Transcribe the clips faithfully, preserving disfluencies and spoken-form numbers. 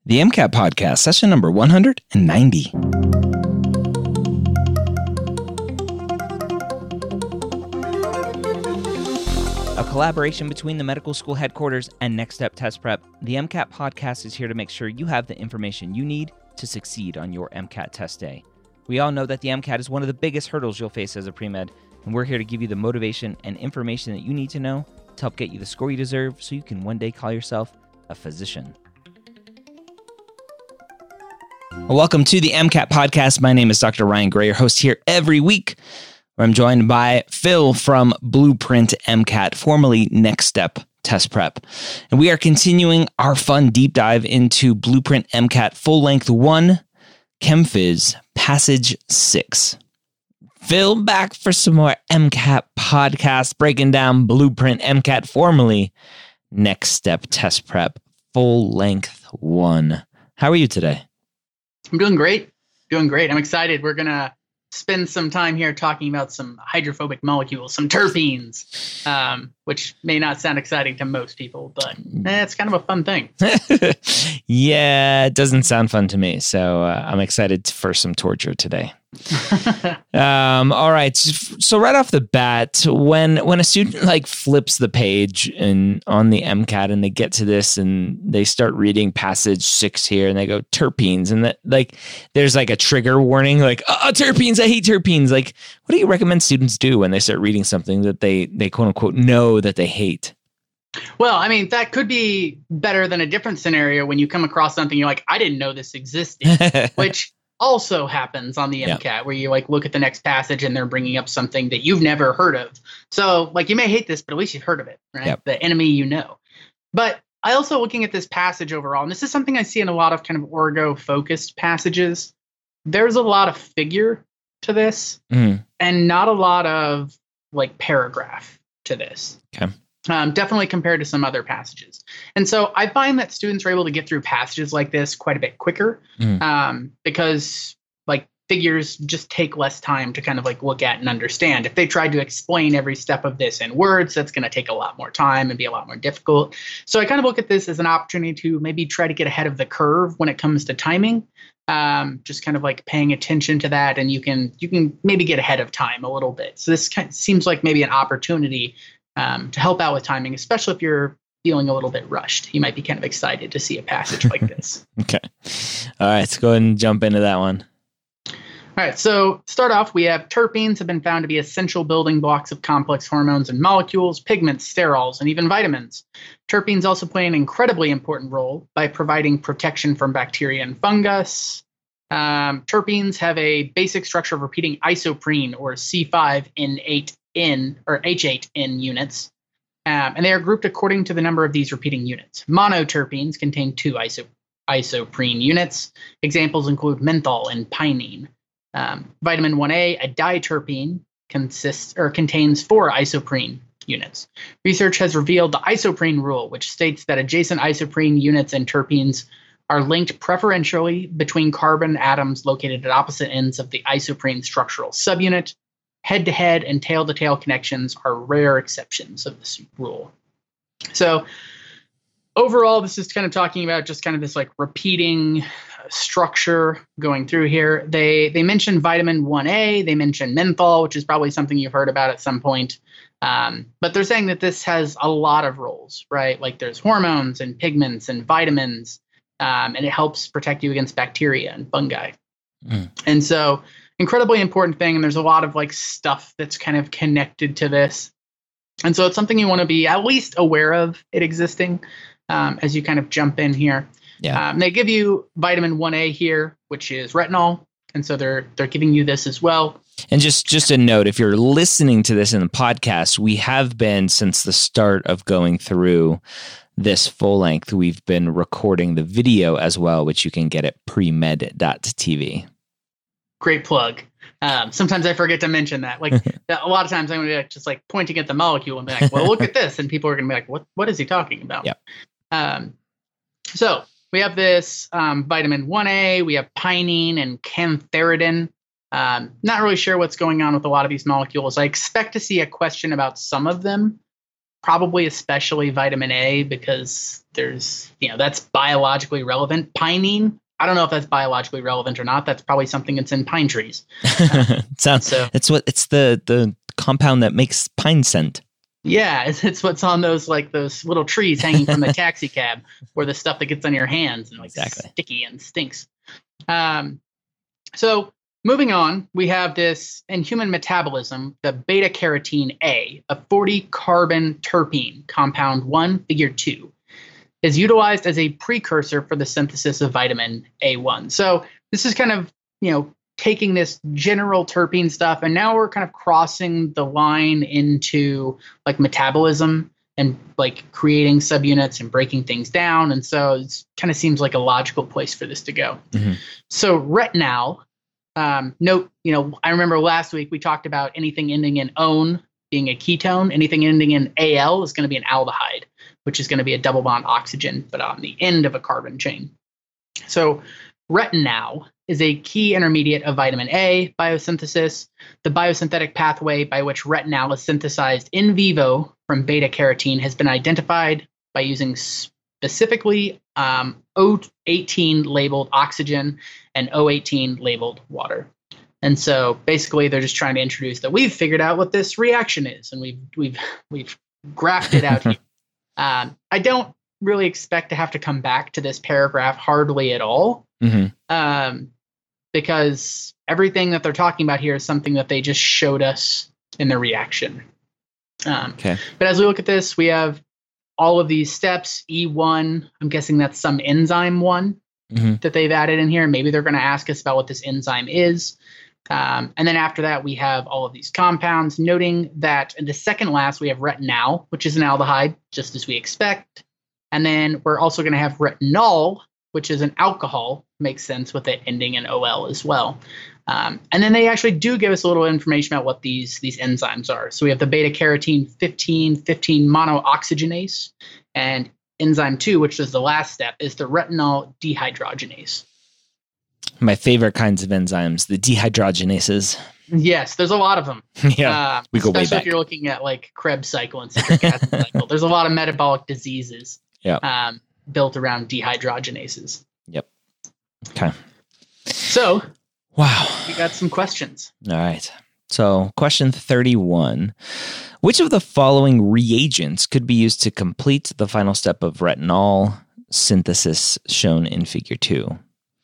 The MCAT Podcast, session number one hundred ninety. A collaboration between the medical school headquarters and Next Step Test Prep, the MCAT Podcast is here to make sure you have the information you need to succeed on your MCAT test day. We all know that the MCAT is one of the biggest hurdles you'll face as a pre-med, and we're here to give you the motivation and information that you need to know to help get you the score you deserve so you can one day call yourself a physician. Welcome to the MCAT Podcast. My name is Doctor Ryan Gray, your host here every week, where I'm joined by Phil from Blueprint MCAT, formerly Next Step Test Prep. And we are continuing our fun deep dive into Blueprint MCAT Full Length one, ChemPhys Passage six. Phil back for some more MCAT podcast, breaking down Blueprint MCAT, formerly Next Step Test Prep, Full Length one. How are you today? I'm doing great. Doing great. I'm excited. We're going to spend some time here talking about some hydrophobic molecules, some terpenes, um, which may not sound exciting to most people, but eh, it's kind of a fun thing. Yeah, it doesn't sound fun to me. So uh, I'm excited for some torture today. um, all right. So right off the bat, when when a student like flips the page and on the MCAT and they get to this and they start reading passage six here and they go terpenes and that like there's like a trigger warning like oh terpenes, I hate terpenes. Like what do you recommend students do when they start reading something that they they quote unquote know that they hate? Well, I mean, that could be better than a different scenario when you come across something you're like, I didn't know this existed, which also happens on the MCAT, yeah. Where you like look at the next passage and they're bringing up something that you've never heard of. So like you may hate this, but at least you've heard of it, right? Yep. The enemy you know. But I also looking at this passage overall, and this is something I see in a lot of kind of orgo focused passages. There's a lot of figure to this mm. and not a lot of like paragraph to this. Okay. Um, definitely compared to some other passages. And so I find that students are able to get through passages like this quite a bit quicker mm. um, because like figures just take less time to kind of like look at and understand. If they tried to explain every step of this in words, that's going to take a lot more time and be a lot more difficult. So I kind of look at this as an opportunity to maybe try to get ahead of the curve when it comes to timing. Um, just kind of like paying attention to that, and you can you can maybe get ahead of time a little bit. So this kind of seems like maybe an opportunity Um, to help out with timing, especially if you're feeling a little bit rushed. You might be kind of excited to see a passage like this. Okay. All right, let's go ahead and jump into that one. All right, so start off, we have terpenes have been found to be essential building blocks of complex hormones and molecules, pigments, sterols, and even vitamins. Terpenes also play an incredibly important role by providing protection from bacteria and fungus. Um, terpenes have a basic structure of repeating isoprene or C five N eight N or H eight N units, um, and they are grouped according to the number of these repeating units. Monoterpenes contain two iso- isoprene units. Examples include menthol and pinene. Um, vitamin one A, a diterpene, consists or contains four isoprene units. Research has revealed the isoprene rule, which states that adjacent isoprene units and terpenes are linked preferentially between carbon atoms located at opposite ends of the isoprene structural subunit. Head-to-head and tail-to-tail connections are rare exceptions of this rule. So overall, this is kind of talking about just kind of this like repeating structure going through here. They they mention vitamin one A, they mention menthol, which is probably something you've heard about at some point. Um, but they're saying that this has a lot of roles, right? Like there's hormones and pigments and vitamins, um, and it helps protect you against bacteria and fungi. Mm. And so incredibly important thing. And there's a lot of like stuff that's kind of connected to this. And so it's something you want to be at least aware of it existing um, as you kind of jump in here. Yeah. Um, they give you vitamin one A here, which is retinol. And so they're they're giving you this as well. And just, just a note, if you're listening to this in the podcast, we have been since the start of going through this full length, we've been recording the video as well, which you can get at premed dot t v. Great plug. Um, sometimes I forget to mention that. Like a lot of times I'm going to be like, just like pointing at the molecule and be like, well, look at this. And people are going to be like, what, what is he talking about? Yeah. Um, so we have this um, vitamin one A, we have pinene and cantharidin. Um, not really sure what's going on with a lot of these molecules. I expect to see a question about some of them probably especially vitamin A, because there's, you know, that's biologically relevant. Pinene, I don't know if that's biologically relevant or not. That's probably something that's in pine trees. Uh, Sounds, so it's what it's the the compound that makes pine scent. yeah, it's, it's what's on those like those little trees hanging from the taxi cab, or the stuff that gets on your hands and like Exactly. sticky and stinks. Um, so moving on, we have this in human metabolism, the beta carotene A, a forty carbon terpene, compound one, figure two, is utilized as a precursor for the synthesis of vitamin A one. So this is kind of, you know, taking this general terpene stuff, and now we're kind of crossing the line into like metabolism and like creating subunits and breaking things down. And so it kind of seems like a logical place for this to go. Mm-hmm. So retinal, um, note, you know, I remember last week we talked about anything ending in -one being a ketone. Anything ending in Al is going to be an aldehyde, which is going to be a double bond oxygen, but on the end of a carbon chain. So retinal is a key intermediate of vitamin A biosynthesis. The biosynthetic pathway by which retinal is synthesized in vivo from beta carotene has been identified by using specifically um, O eighteen labeled oxygen and O eighteen labeled water. And so basically they're just trying to introduce that we've figured out what this reaction is, and we've we've we've graphed it out here. Um, I don't really expect to have to come back to this paragraph hardly at all. Mm-hmm. Um, because everything that they're talking about here is something that they just showed us in the reaction. Um, Okay. But as we look at this, we have all of these steps. E one, I'm guessing that's some enzyme one Mm-hmm. that they've added in here. Maybe they're going to ask us about what this enzyme is. Um, and then after that, we have all of these compounds, noting that in the second last, we have retinal, which is an aldehyde, just as we expect. And then we're also going to have retinol, which is an alcohol. Makes sense with it ending in O L as well. Um, and then they actually do give us a little information about what these, these enzymes are. So we have the beta carotene fifteen fifteen monooxygenase, and enzyme two, which is the last step, is the retinol dehydrogenase. My favorite kinds of enzymes, the dehydrogenases. Yes, there's a lot of them. Yeah, uh, we go way especially back. if you're looking at like Krebs cycle and citric acid cycle. There's a lot of metabolic diseases Yeah. um, built around dehydrogenases. Yep. Okay. So Wow. we got some questions. All right. So, question thirty-one. Which of the following reagents could be used to complete the final step of retinol synthesis shown in figure two?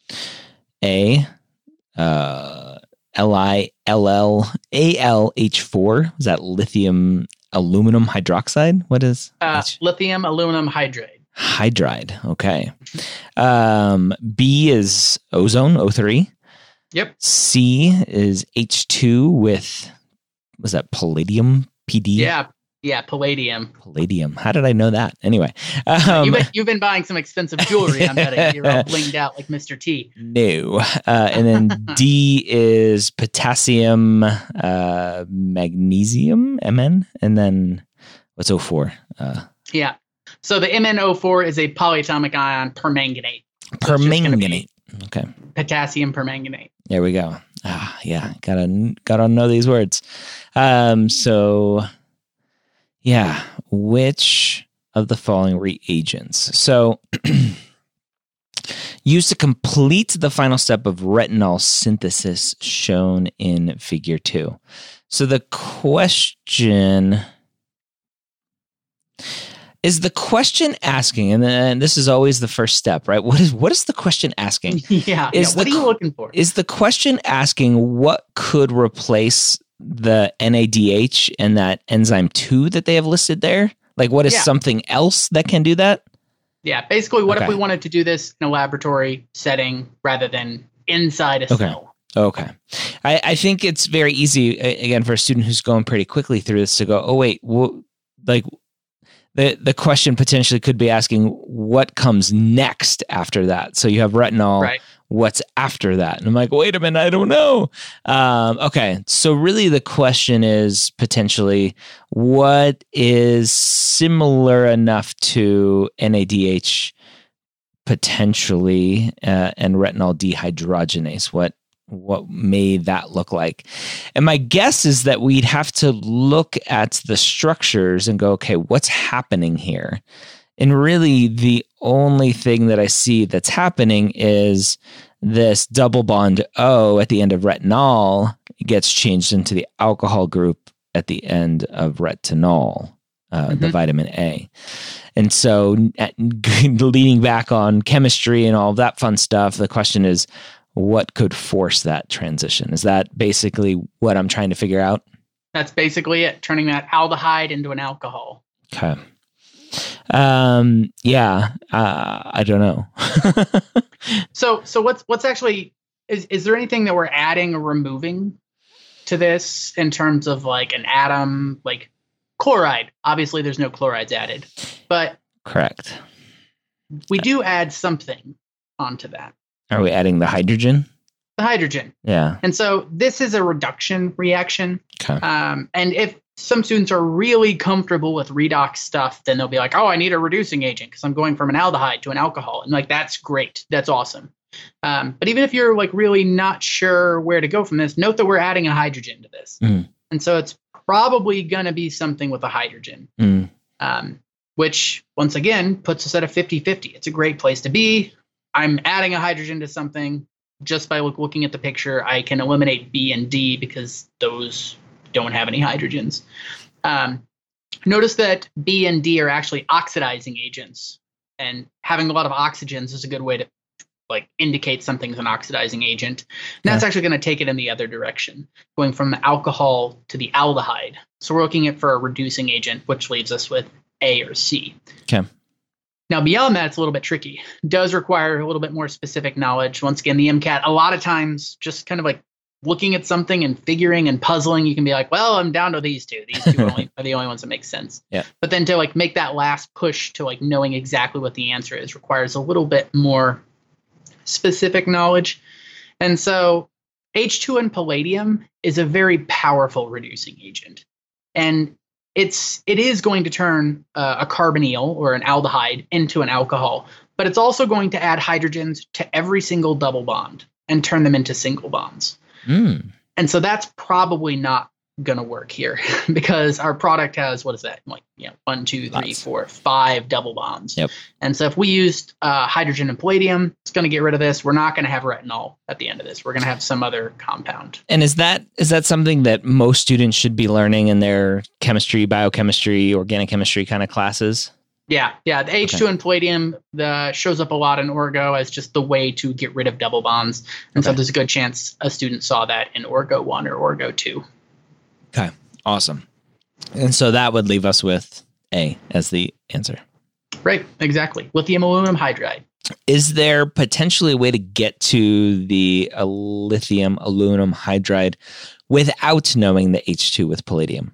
A, uh, L I L L A L H four. Is that lithium aluminum hydroxide? What is Uh, H- lithium aluminum hydride. hydride? Okay. Um, B is ozone, O three. Yep. C is H two with, was that palladium? P D? Yeah. Yeah. Palladium. Palladium. How did I know that? Anyway. Um, you've, been, you've been buying some expensive jewelry, I'm betting. You're all blinged out like Mister T. no. Uh, and then D is potassium, uh, magnesium, M N. And then what's O four? Uh, Yeah. So the M N O four is a polyatomic ion permanganate. So it's just gonna be permanganate. Okay. Potassium permanganate. There we go. Ah, yeah. Gotta, gotta know these words. Um, so yeah. Which of the following reagents? So used to complete the final step of retinol synthesis shown in figure two. So the question is the question asking, and then this is always the first step, right? What is what is the question asking? Yeah. Is yeah. What the are you qu- looking for? Is the question asking what could replace the N A D H and that enzyme two that they have listed there? Like, what is Yeah. something else that can do that? Yeah. Basically, what Okay. if we wanted to do this in a laboratory setting rather than inside a Okay. cell? Okay. I, I think it's very easy, a- again, for a student who's going pretty quickly through this to go, oh, wait, wh- like the, the question potentially could be asking what comes next after that. So you have retinol. Right. What's after that? And I'm like, wait a minute, I don't know. Um, okay. So really the question is potentially what is similar enough to N A D H potentially uh, and retinol dehydrogenase? What, what may that look like? And my guess is that we'd have to look at the structures and go, okay, what's happening here? And really the only thing that I see that's happening is this double bond O at the end of retinol gets changed into the alcohol group at the end of retinol, uh, mm-hmm. the vitamin A. And so at, leaning back on chemistry and all of that fun stuff, the question is, what could force that transition? Is that basically what I'm trying to figure out? That's basically it, turning that aldehyde into an alcohol. Okay. Um, yeah, uh, I don't know. so, so what's, what's actually, is, is there anything that we're adding or removing to this in terms of like an atom, like chloride? Obviously there's no chlorides added, but correct. We do add something onto that. Are we adding the hydrogen? The hydrogen. Yeah. And so this is a reduction reaction. Okay. Um, and if some students are really comfortable with redox stuff, then they'll be like, oh, I need a reducing agent because I'm going from an aldehyde to an alcohol. And like, that's great. That's awesome. Um, but even if you're like really not sure where to go from this, note that we're adding a hydrogen to this. Mm. And so it's probably going to be something with a hydrogen, mm. um, which once again puts us at a fifty-fifty. It's a great place to be. I'm adding a hydrogen to something. Just by look, looking at the picture, I can eliminate B and D because those don't have any hydrogens. Um, notice that B and D are actually oxidizing agents, and having a lot of oxygens is a good way to like indicate something's an oxidizing agent. And that's yeah. actually going to take it in the other direction, going from the alcohol to the aldehyde. So we're looking at for a reducing agent, which leaves us with A or C. Okay. Now, beyond that, it's a little bit tricky. It does require a little bit more specific knowledge. Once again, the MCAT, a lot of times, just kind of like looking at something and figuring and puzzling, you can be like, well, I'm down to these two. These two are, only, are the only ones that make sense. Yeah. But then to like make that last push to like knowing exactly what the answer is requires a little bit more specific knowledge. And so H two and palladium is a very powerful reducing agent. And It's it is going to turn uh, a carbonyl or an aldehyde into an alcohol, but it's also going to add hydrogens to every single double bond and turn them into single bonds. Mm. And so that's probably not going to work here because our product has, what is that? Like, you know, one, two, three, Lots. four, five double bonds. Yep. And so if we used uh, hydrogen and palladium, it's going to get rid of this. We're not going to have retinol at the end of this. We're going to have some other compound. And is that is that something that most students should be learning in their chemistry, biochemistry, organic chemistry kind of classes? Yeah, yeah. The H two okay. and palladium the shows up a lot in Orgo as just the way to get rid of double bonds. And okay. so there's a good chance a student saw that in Orgo one or Orgo two. Okay, awesome. And so that would leave us with A as the answer. Right, exactly. Lithium aluminum hydride. Is there potentially a way to get to the uh, lithium aluminum hydride without knowing the H two with palladium?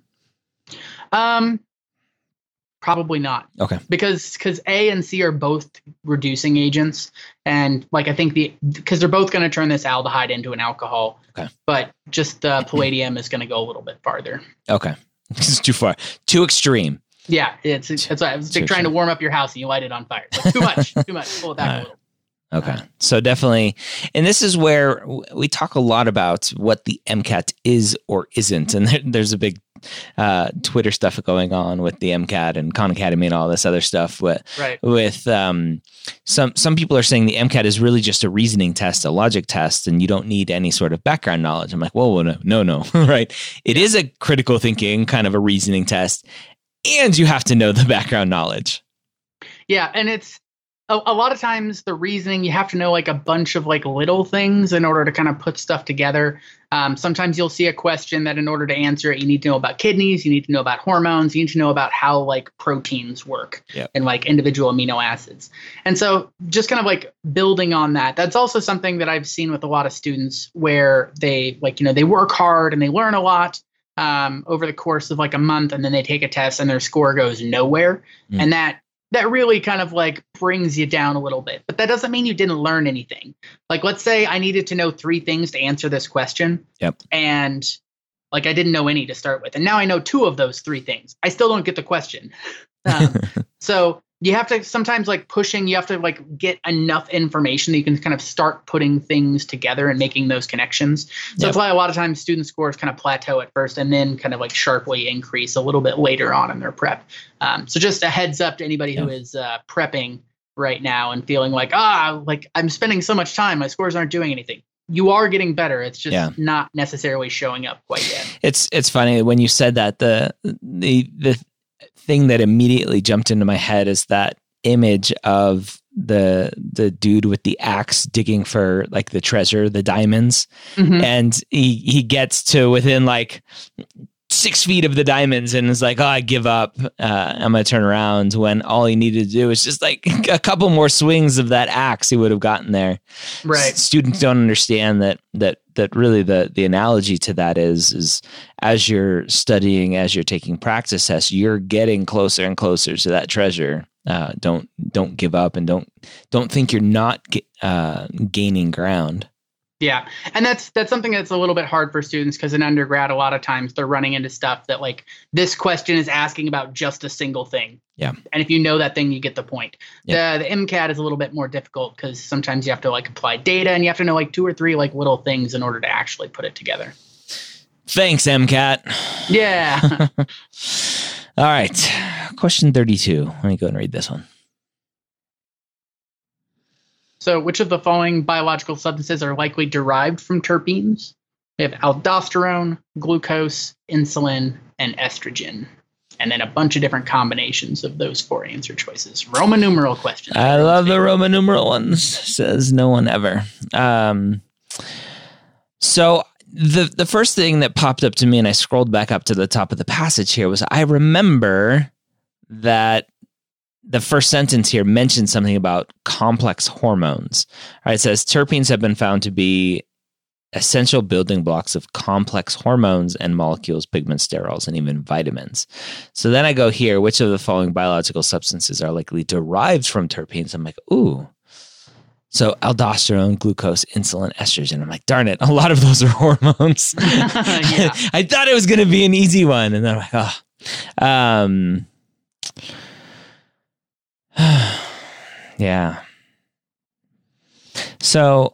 Um, probably not. Okay. Because because A and C are both reducing agents, and like I think the because they're both going to turn this aldehyde into an alcohol. Okay. But just the uh, palladium is going to go a little bit farther. Okay. It's too far. Too extreme. Yeah, it's it's, it's, it's like trying to warm up your house and you light it on fire. It's like, too much, too much. Pull it back uh, a little. Okay. So definitely, and this is where we talk a lot about what the MCAT is or isn't. And there, there's a big uh, Twitter stuff going on with the MCAT and Khan Academy and all this other stuff. With, right. with um, some some people are saying the MCAT is really just a reasoning test, a logic test, and you don't need any sort of background knowledge. I'm like, whoa, no, no, no, right? It is a critical thinking kind of a reasoning test, and you have to know the background knowledge. Yeah, and it's A, a lot of times the reasoning, you have to know like a bunch of like little things in order to kind of put stuff together. Um, sometimes you'll see a question that in order to answer it, you need to know about kidneys, you need to know about hormones, you need to know about how like proteins work yep. and like individual amino acids. And so just kind of like building on that, that's also something that I've seen with a lot of students where they like, you know, they work hard and they learn a lot um, over the course of like a month, and then they take a test and their score goes nowhere. Mm. And that that really kind of like brings you down a little bit. But that doesn't mean you didn't learn anything. Like, let's say I needed to know three things to answer this question. Yep. And like I didn't know any to start with. And now I know two of those three things. I still don't get the question. Um, so you have to sometimes like pushing, you have to like get enough information that you can kind of start putting things together and making those connections. So yep. That's why a lot of times student scores kind of plateau at first and then kind of like sharply increase a little bit later on in their prep. Um, so just a heads up to anybody yep. who is uh, prepping right now and feeling like, ah, like I'm spending so much time, my scores aren't doing anything. You are getting better. It's just yeah. not necessarily showing up quite yet. It's it's funny when you said that. The the the thing that immediately jumped into my head is that image of the the dude with the axe digging for like the treasure, the diamonds, mm-hmm. and he he gets to within like six feet of the diamonds and is like, oh, I give up. Uh, I'm going to turn around, when all he needed to do is just like a couple more swings of that axe, he would have gotten there. Right. S- students don't understand that, that, that really the, the analogy to that is, is as you're studying, as you're taking practice tests, you're getting closer and closer to that treasure. Uh, don't, don't give up, and don't, don't think you're not uh, gaining ground. Yeah. And that's that's something that's a little bit hard for students, because in undergrad, a lot of times they're running into stuff that like this question is asking about just a single thing. Yeah. And if you know that thing, you get the point. Yeah. The the MCAT is a little bit more difficult because sometimes you have to like apply data and you have to know like two or three like little things in order to actually put it together. Thanks, MCAT. Yeah. All right. Question thirty-two. Let me go and read this one. So which of the following biological substances are likely derived from terpenes? We have aldosterone, glucose, insulin, and estrogen. And then a bunch of different combinations of those four answer choices. Roman numeral questions. I love the Roman numeral ones. Says no one ever. Um, so the the first thing that popped up to me, and I scrolled back up to the top of the passage here, was I remember that the first sentence here mentions something about complex hormones. All right, it says terpenes have been found to be essential building blocks of complex hormones and molecules, pigments, sterols, and even vitamins. So then I go here, which of the following biological substances are likely derived from terpenes? I'm like, ooh. So aldosterone, glucose, insulin, estrogen. I'm like, darn it, a lot of those are hormones. Yeah. I thought it was going to be an easy one. And then I'm like, oh. Um, yeah. So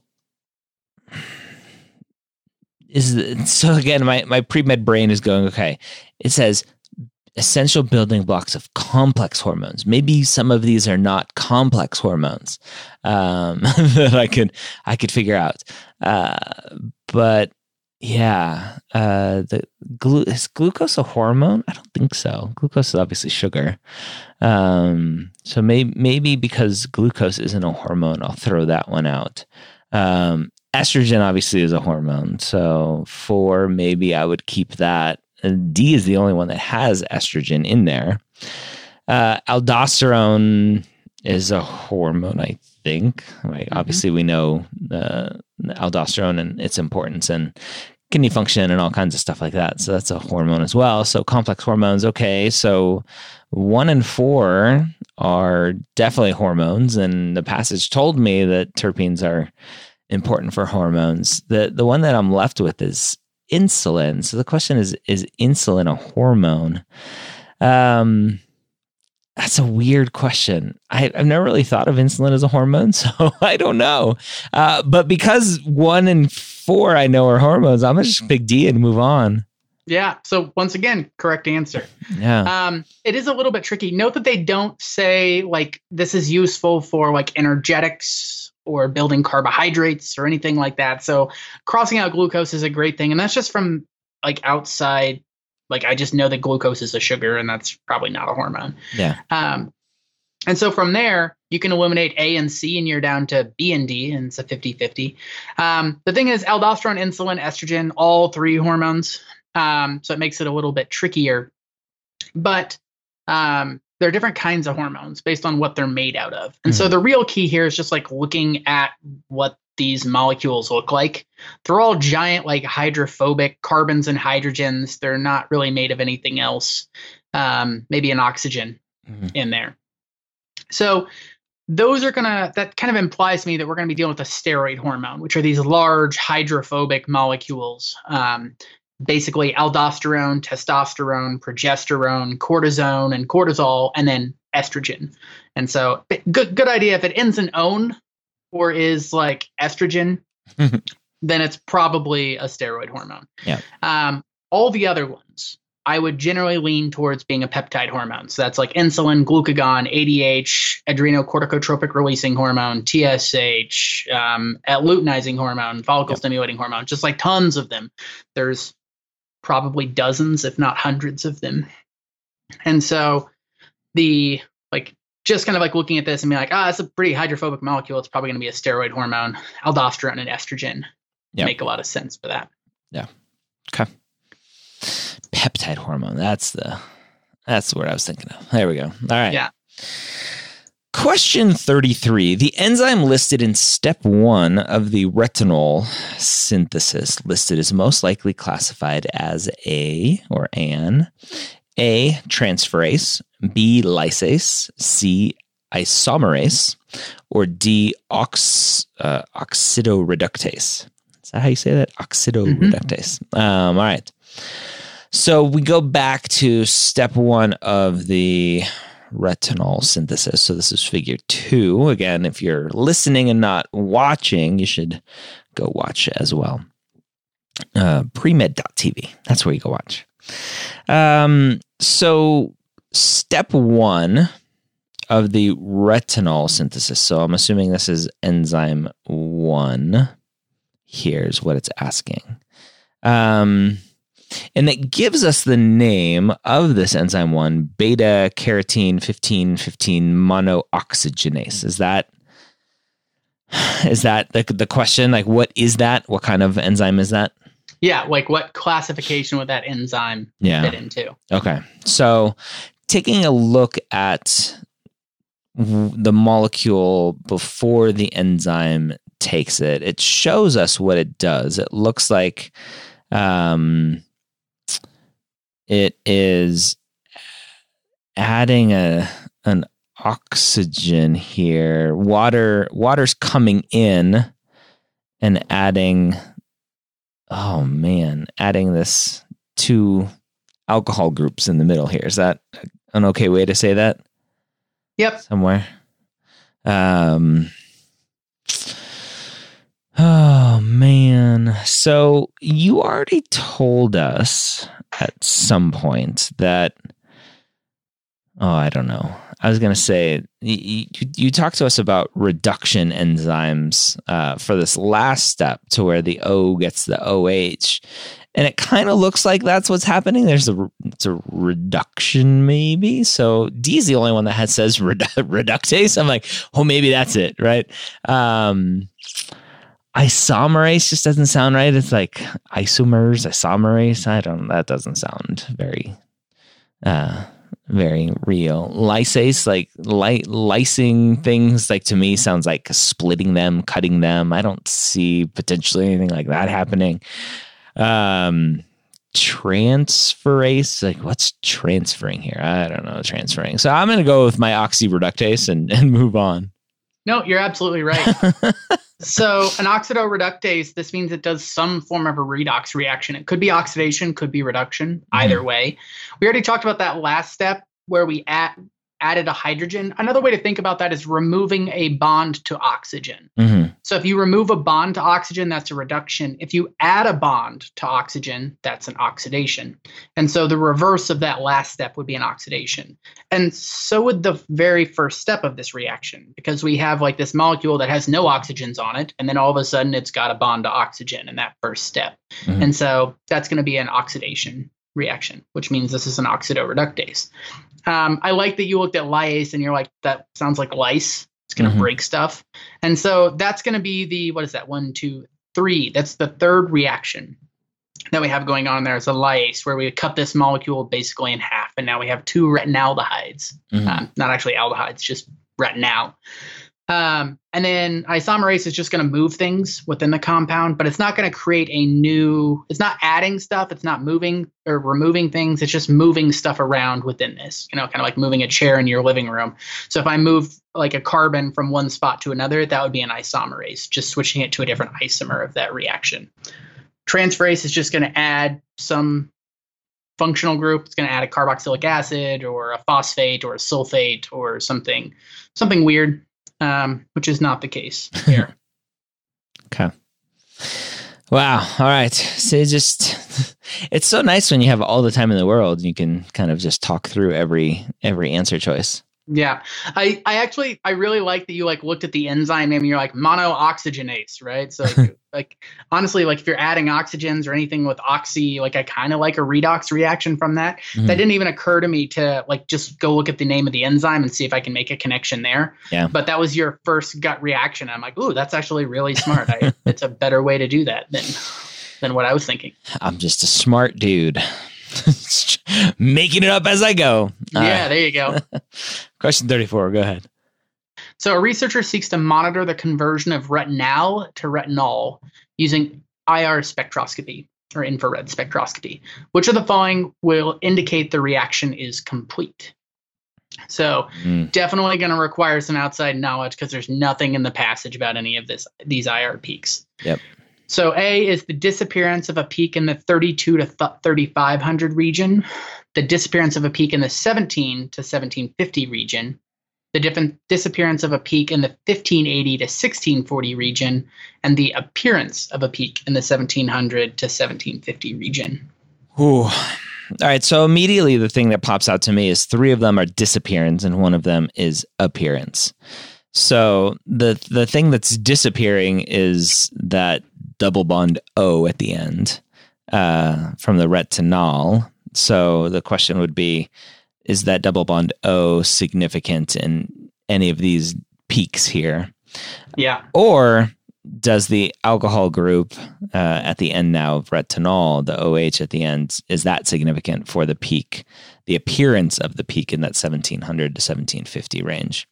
is so again, my, my pre-med brain is going, okay, it says essential building blocks of complex hormones. Maybe some of these are not complex hormones um, that I could I could figure out. Uh, but yeah, uh, the glu- is glucose a hormone? I don't think so. Glucose is obviously sugar. Um, so maybe maybe because glucose isn't a hormone, I'll throw that one out. Um, estrogen obviously is a hormone, so four, maybe I would keep that. And D is the only one that has estrogen in there. Uh, aldosterone is a hormone, I think. Right? Mm-hmm. Obviously, we know uh, aldosterone and its importance and kidney function and all kinds of stuff like that. So that's a hormone as well. So complex hormones, okay. So one and four are definitely hormones, and the passage told me that terpenes are important for hormones. The the one that I'm left with is insulin. So the question is, is insulin a hormone? Um, that's a weird question. I, I've never really thought of insulin as a hormone, so I don't know. Uh, but because one and four I know are hormones, I'm going to just pick D and move on. Yeah. So once again, correct answer. Yeah. Um, it is a little bit tricky. Note that they don't say like this is useful for like energetics or building carbohydrates or anything like that. So crossing out glucose is a great thing. And that's just from like outside. Like I just know that glucose is a sugar and that's probably not a hormone. Yeah. Um, and so from there, you can eliminate A and C and you're down to B and D, and it's a fifty-fifty. Um, the thing is aldosterone, insulin, estrogen, all three hormones. Um, so it makes it a little bit trickier. But um, there are different kinds of hormones based on what they're made out of. And mm-hmm. so the real key here is just like looking at what these molecules look like. They're all giant, like hydrophobic carbons and hydrogens. They're not really made of anything else. Um, maybe an oxygen mm-hmm. in there. So those are going to, that kind of implies to me that we're going to be dealing with a steroid hormone, which are these large hydrophobic molecules. Um, basically aldosterone, testosterone, progesterone, cortisone, and cortisol, and then estrogen. And so good good idea. If it ends in "one" or is like estrogen, then it's probably a steroid hormone. Yeah. Um, all the other ones, I would generally lean towards being a peptide hormone. So that's like insulin, glucagon, A D H, adrenocorticotropic releasing hormone, T S H, um, luteinizing hormone, follicle yep. stimulating hormone, just like tons of them. There's probably dozens, if not hundreds of them. And so the like just kind of like looking at this and being like, ah, it's a pretty hydrophobic molecule. It's probably going to be a steroid hormone. Aldosterone and estrogen yep. make a lot of sense for that. Yeah. Okay. Peptide hormone. That's the that's the word I was thinking of. There we go. All right. Yeah. Question thirty-three. The enzyme listed in step one of the retinol synthesis listed is most likely classified as a or an A, transferase, B, lysase, C, isomerase, or D, ox, uh, oxidoreductase. Is that how you say that? Oxidoreductase. Mm-hmm. Um, all right. So we go back to step one of the retinol synthesis. So this is figure two. Again, if you're listening and not watching, you should go watch as well. Uh, premed dot t v. That's where you go watch. Um, so step one of the retinol synthesis. So I'm assuming this is enzyme one. Here's what it's asking. Um, and it gives us the name of this enzyme one, beta carotene fifteen fifteen monooxygenase. Is that, is that the, the question? Like, what is that? What kind of enzyme is that? Yeah, like what classification would that enzyme yeah. fit into? Okay. So taking a look at the molecule before the enzyme takes it, it shows us what it does. It looks like um, it is adding a an oxygen here. Water, water's coming in and adding... Oh man, adding this two alcohol groups in the middle here. Is that an okay way to say that? Yep. Somewhere. Um, oh man. So you already told us at some point that, oh, I don't know. I was going to say, you, you, you talked to us about reduction enzymes uh, for this last step to where the O gets the O H. And it kind of looks like that's what's happening. There's a, it's a reduction maybe. So D is the only one that has says redu- reductase. I'm like, oh, maybe that's it, right? Um, isomerase just doesn't sound right. It's like isomers, isomerase. I don't, that doesn't sound very... Uh, very real. Lysase, like li- lysing things, like to me sounds like splitting them, cutting them. I don't see potentially anything like that happening. Um, transferase, like what's transferring here? I don't know, transferring. So I'm going to go with my oxireductase and, and move on. No, you're absolutely right. So an oxidoreductase, this means it does some form of a redox reaction. It could be oxidation, could be reduction, mm-hmm. either way. We already talked about that last step where we add, added a hydrogen. Another way to think about that is removing a bond to oxygen. Mm-hmm. So if you remove a bond to oxygen, that's a reduction. If you add a bond to oxygen, that's an oxidation. And so the reverse of that last step would be an oxidation. And so would the very first step of this reaction, because we have like this molecule that has no oxygens on it, and then all of a sudden it's got a bond to oxygen in that first step. Mm-hmm. And so that's going to be an oxidation reaction, which means this is an oxidoreductase. Um, I like that you looked at lyase and you're like, that sounds like lice. It's going to mm-hmm. break stuff. And so that's going to be the, what is that? One, two, three. That's the third reaction that we have going on there. It's a lyase where we cut this molecule basically in half. And now we have two retinaldehydes, mm-hmm. um, not actually aldehydes, just retinal. Um, and then isomerase is just going to move things within the compound, but it's not going to create a new, it's not adding stuff. It's not moving or removing things. It's just moving stuff around within this, you know, kind of like moving a chair in your living room. So if I move like a carbon from one spot to another, that would be an isomerase, just switching it to a different isomer of that reaction. Transferase is just going to add some functional group, it's going to add a carboxylic acid or a phosphate or a sulfate or something, something weird, um, which is not the case here. Okay. Wow. All right. So it just, it's so nice when you have all the time in the world. You can kind of just talk through every every answer choice. Yeah, I, I actually, I really like that you like looked at the enzyme name and you're like monooxygenase, right? So like, like honestly, like if you're adding oxygens or anything with oxy, like I kind of like a redox reaction from that. Mm-hmm. That didn't even occur to me to like just go look at the name of the enzyme and see if I can make a connection there. Yeah. But that was your first gut reaction. I'm like, ooh, that's actually really smart. I, it's a better way to do that than than what I was thinking. I'm just a smart dude. Making it up as I go. All yeah, right. There you go. Question thirty-four. Go ahead. So a researcher seeks to monitor the conversion of retinal to retinol using I R spectroscopy or infrared spectroscopy. Which of the following will indicate the reaction is complete? So mm. definitely going to require some outside knowledge because there's nothing in the passage about any of this these I R peaks. Yep. So A is the disappearance of a peak in the thirty-two to thirty-five hundred region, the disappearance of a peak in the seventeen to seventeen fifty region, the different disappearance of a peak in the fifteen eighty to sixteen forty region, and the appearance of a peak in the seventeen hundred to seventeen fifty region. Ooh. All right. So immediately the thing that pops out to me is three of them are disappearance and one of them is appearance. So the the thing that's disappearing is that double bond O at the end uh, from the retinol. So the question would be, is that double bond O significant in any of these peaks here? Yeah. Or does the alcohol group uh, at the end now of retinol, the O H at the end, is that significant for the peak, the appearance of the peak in that seventeen hundred to seventeen fifty range?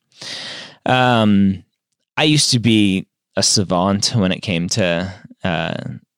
Um, I used to be a savant when it came to uh,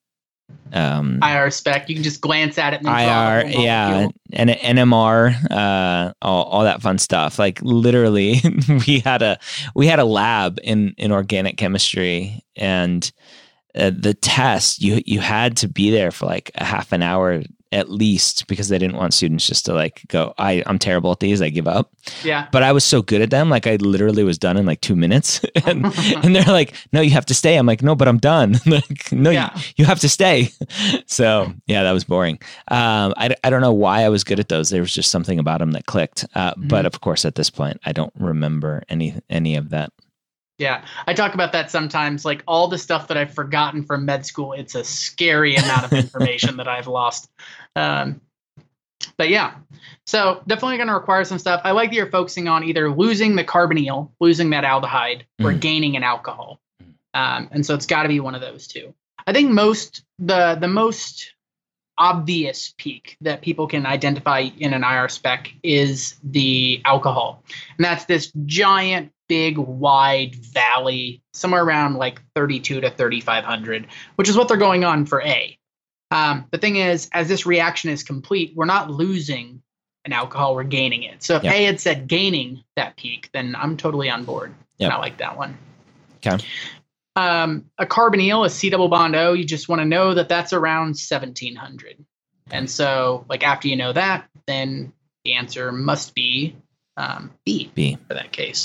um, I R spec. You can just glance at it. And I R, yeah, and N M R, uh, all, all that fun stuff. Like literally, we had a we had a lab in in organic chemistry, and uh, the test you you had to be there for like a half an hour at least because they didn't want students just to like go, I, I'm terrible at these, I give up. Yeah. But I was so good at them, like I literally was done in like two minutes. and, and they're like, no, you have to stay. I'm like, no, but I'm done. like, no, yeah. you, you have to stay. So yeah, that was boring. Um, I, I don't know why I was good at those. There was just something about them that clicked. Uh, mm-hmm. But of course, at this point, I don't remember any any of that. Yeah, I talk about that sometimes. Like all the stuff that I've forgotten from med school, it's a scary amount of information that I've lost. Um, but yeah, so definitely going to require some stuff. I like that you're focusing on either losing the carbonyl, losing that aldehyde, mm. or gaining an alcohol. Um, and so it's got to be one of those two. I think most the the most obvious peak that people can identify in an I R spec is the alcohol, and that's this giant, big, wide valley somewhere around like thirty-two to thirty-five hundred, which is what they're going on for A. Um, the thing is, as this reaction is complete, we're not losing an alcohol, we're gaining it. So if yep. A had said gaining that peak, then I'm totally on board. Yep. And I like that one. Okay. Um, a carbonyl, a C double bond O, you just want to know that that's around seventeen hundred. And so like after you know that, then the answer must be um, B, B for that case.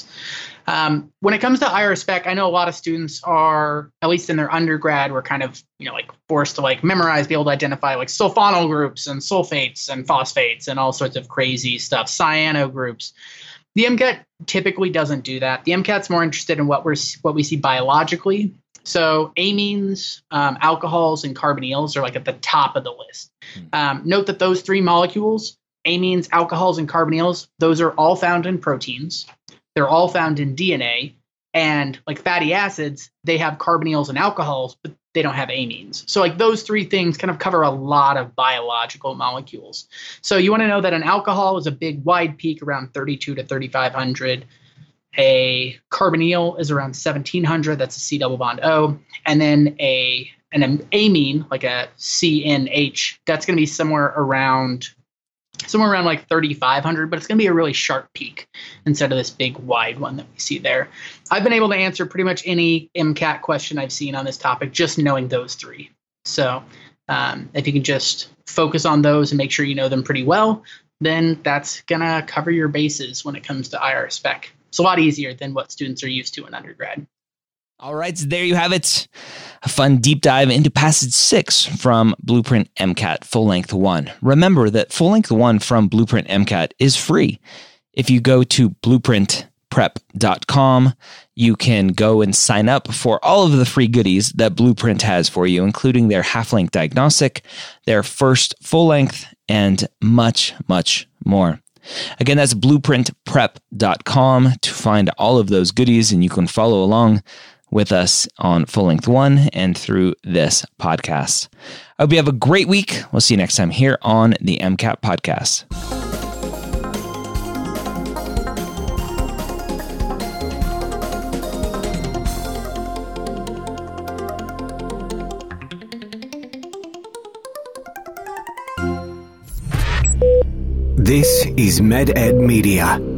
Um, when it comes to I R spec, I know a lot of students are, at least in their undergrad, were kind of, you know, like forced to like memorize, be able to identify like sulfonyl groups and sulfates and phosphates and all sorts of crazy stuff, cyano groups. The MCAT typically doesn't do that. The MCAT's more interested in what we're what we see biologically. So amines, um, alcohols, and carbonyls are like at the top of the list. Um, note that those three molecules, amines, alcohols, and carbonyls, those are all found in proteins. They're all found in D N A, and like fatty acids, they have carbonyls and alcohols, but they don't have amines. So like those three things kind of cover a lot of biological molecules. So you want to know that an alcohol is a big wide peak around thirty-two to thirty-five hundred. A carbonyl is around seventeen hundred. That's a C double bond O. And then a an amine, like a C N H, that's going to be somewhere around somewhere around like thirty-five hundred, but it's going to be a really sharp peak instead of this big wide one that we see there. I've been able to answer pretty much any MCAT question I've seen on this topic just knowing those three. So Um, if you can just focus on those and make sure you know them pretty well, then that's going to cover your bases when it comes to I R spec. It's a lot easier than what students are used to in undergrad. All right, so there you have it. A fun deep dive into Passage six from Blueprint MCAT Full Length one. Remember that Full Length one from Blueprint MCAT is free. If you go to blueprint prep dot com, you can go and sign up for all of the free goodies that Blueprint has for you, including their half-length diagnostic, their first full-length, and much, much more. Again, that's blueprint prep dot com to find all of those goodies, and you can follow along with us on Full Length one and through this podcast. I hope you have a great week. We'll see you next time here on the MCAT Podcast. This is MedEd Media.